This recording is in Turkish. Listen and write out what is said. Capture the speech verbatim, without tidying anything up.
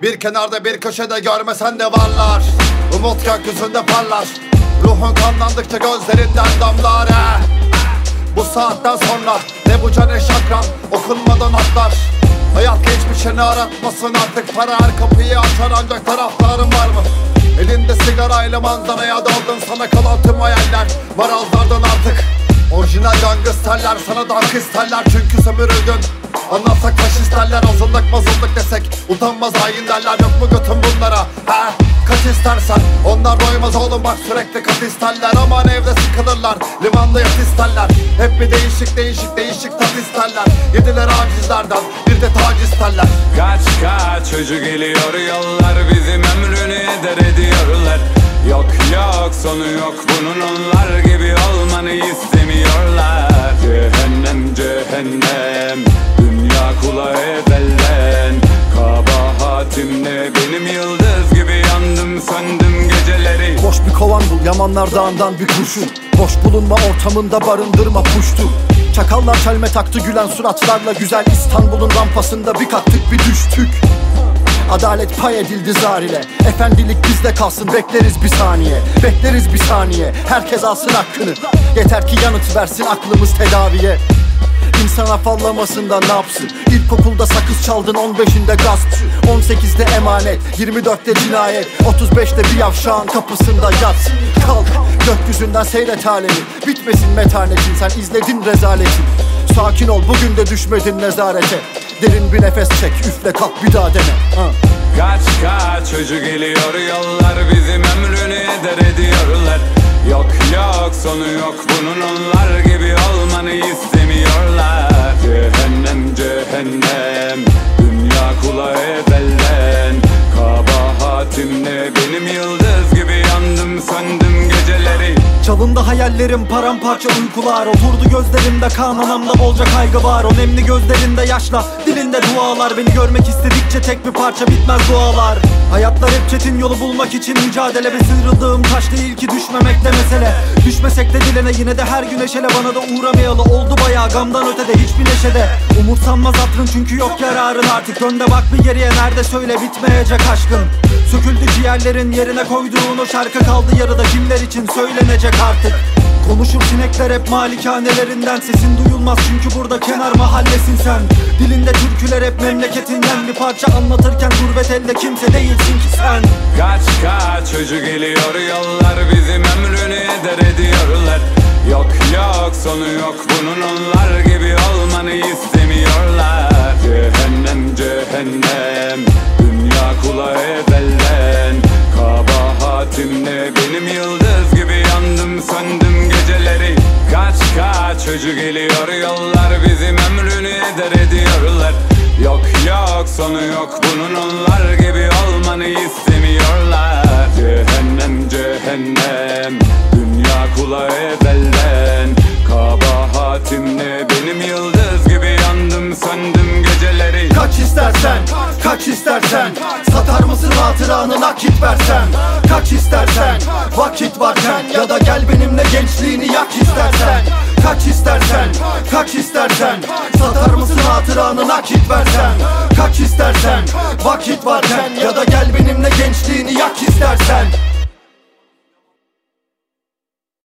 Bir kenarda bir köşede görmesen de varlar. Umut gökyüzünde parlar. Ruhun kanlandıkça gözlerinden damlar he. Bu saatten sonra ne bu can ne şakran, okunmadan atlar. Hayat geçmişini aratmasın artık. Para her kapıyı açar ancak taraftarın var mı? Elinde sigarayla manzaraya daldın, sana kalan tüm hayaller marazlardan artık. Orijinal gangsterler sana da hak isterler çünkü sömürüldün. Anlatsak taş isterler, azınlık mazınlık desek utanmaz hain derler. Yok mu götün bunlara he? Kaç istersen onlar doymaz oğlum, bak sürekli kat isterler. Aman evde sıkılırlar, limanda yat isterler. Hep bir değişik değişik değişik tat isterler. Yediler acizlerden bir de tac isterler. Kaç kaç çocuğu geliyor yollar, bizim ömrünü eder ediyorlar. Yok yok sonu yok bunun, onlar gibi olmanı istemiyorlar. Cehennem cehennem, dünya kulağı evvelden. Kabahatim ne benim, yıldız gibi yandım söndüm geceleri. Boş bir kovan bul, Yamanlar Dağı'ndan bir kurşun. Boş bulunma ortamında barındırma puştu. Çakallar çelme taktı gülen suratlarla, güzel İstanbul'un rampasında bir kalktık bir düştük. Adalet pay edildi zar ile, efendilik bizde kalsın, bekleriz bir saniye. Bekleriz bir saniye, herkes alsın hakkını. Yeter ki yanıt versin aklımız tedaviye. İnsan afallamasında ne yapsın? İlkokulda sakız çaldın, on beşinde gaspçı, on sekizde emanet, yirmi dörtte cinayet, otuz beşte bir yavşağın kapısında yat. Kalk gökyüzünden seyret alemi, bitmesin metanetin, sen izledin rezaletin. Sakin ol, bugün de düşmedin nezarete. Derin bir nefes çek, üfle kalk bir daha dene ha. Kaç kaç çocuğu geliyor yollar, bizim ömrünü eder ediyorlar. Yok yok sonu yok bunun, onlar gibi olmanı istemiyorlar. Cehennem cehennem, dünya kulağı evvelden. Kabahatim ne benim, yıldız gibi yandım söndüm geceleri. Çalındı hayallerim, paramparça uykular. Oturdu gözlerimde kan, anamda bolca kaygı var. O nemli gözlerinde yaşla, dilinde dualar. Beni görmek istedikçe tek bir parça bitmez dualar. Hayatlar hep çetin, yolu bulmak için mücadele. Ve sıyrıldığım taş değil ki düşmemek de mesele. Düşmesek de dilene, yine de her gün eşele. Bana da uğramayalı oldu bayağı, gamdan ötede hiçbir neşede. Umursanmaz hatırın çünkü yok yararın artık. Önde bak bir geriye, nerede söyle bitmeyecek aşkın. Söküldü ciğerlerin, yerine koyduğun o şarkı kaldı yarıda, kimler için söylenecek artık. Konuşur sinekler hep malikanelerinden, sesin duyulmaz çünkü burada kenar mahallesin sen. Dilinde türküler hep memleketinden, bir parça anlatırken gurbet elde kimse değilsin ki sen. Kaç kaç çocuğu geliyor yollar, bizim ömrünü eder ediyorlar. Yok yok sonu yok bunun, onlar gibi olmanı istemiyorlar. Cehennem cehennem, dünya kulağı evvelden. Kabahatim ne benim, yıldız gibi yandım söndüm geceleri. Kaç kaç çocuğu geliyor yollar, bizim ömrünü eder ediyorlar. Yok yok sonu yok bunun, onlar gibi olmanı istemiyorlar. Cehennem cehennem, dünya kulağı evvelden. Kabahatim ne benim, yıldız gibi yandım söndüm geceleri. Kaç istersen, kaç istersen, satar mısın hatıranı nakit versen. Kaç istersen, vakit varken, ya da gel benimle gençliğini yak istersen. Kaç istersen, kaç istersen, satar mısın hatıranı nakit versen. Kaç istersen, vakit varken, ya da gel benimle gençliğini yak istersen.